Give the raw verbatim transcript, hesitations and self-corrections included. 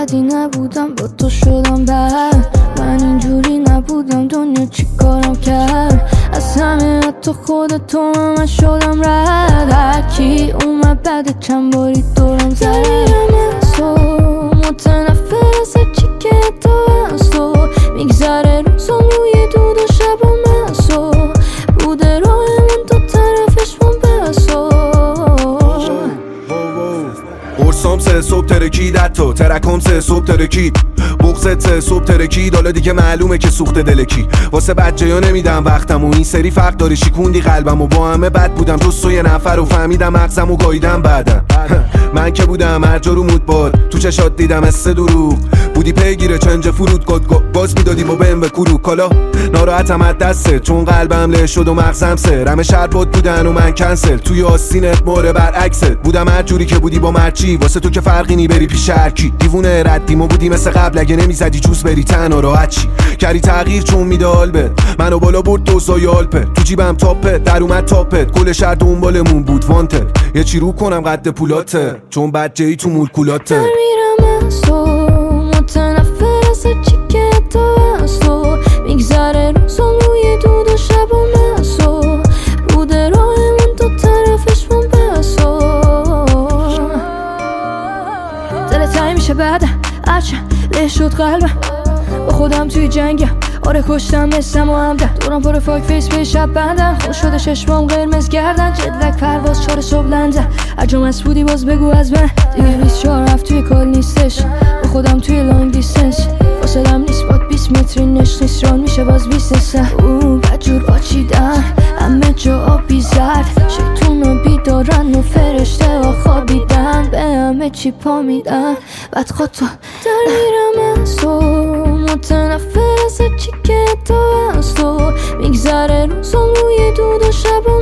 بدی نبودم با تو شدم بد. من اینجوری نبودم دنیا چی کارم کرد. از همه حتی خود تو من شدم رد. هرکی اومد بعد چند باری دورم زد. دلیرم از تو متنفر از هرچی که تو از تو میگذره روزم روی دود و شب و مسو. بوده راهمون دو طرفش من بسو. قرصام سه صبح ترکید حتی ترکام سه صبح ترکید. بغزت سه صبح ترکید. حالا دیگه معلومه که سوخت دلکی. واسه بچه ها نمیدم وقتم و این سری فرق داری شیکوندی قلبم و با همه بد بودم جز تو یه نفر و فهمیدم مغزم و گاییدم بعدم. من که بودم هر جا رو مود باد تو چشات دیدم استه دروغ بودی پیگیره چنج فرود گد باز میدادی با بهم به کروک. حالا ناراحتم از دسته چون قلبم له شد و مغزم سه. رم شربات بودن و من کنسل توی آستینت ماره برعکست بودم. هر جوری که بودی با مرچی واسه تو که فرقی نی بری پیش هرکی. دیوونه ردیم و بودی مثل قبل اگه نمیزدی جوز بری تن و راحت چی. کردی تغییر چون میده آلبت منو بالا برد دوزای آلپت. تو جیبم تاپت در اومد تاپت کل شهر دنبالمون بود وانتد. یه چی رو کنم قد پولاته چون بچه ای تو مولکولاته. در میرم از تو متنفر از هرچی که تو از تو میگذره روزم روی دود و شب و مسو. بوده راهمون دو طرفش من بسو. دل تایی میشه بعد هرچه له شد قلبم. با خودم توی جنگم آره کشتم مثلم و همدن. دورم پر فاک فیس به شب بندم. خوش شده چشمام قرمز گردن. جدلک پرواز چار صبح لندن. اجام از بودی باز بگو از من. دیگه بیست چهار هفت توی کال نیستش. با خودم توی لانگ دیستنس. فاصلم نیست باد بیست متری نش نیست ران میشه باز بیست سن. اوه بدجور باچیدن همه جا آبی زرد. شیطونا بیدارن و فرشته ها خوابیدن. به همه چی پا میدن بعد خود تو در میرم از تو متنفر از هرچی که تو از تو میگذره روزم روی دود و شب و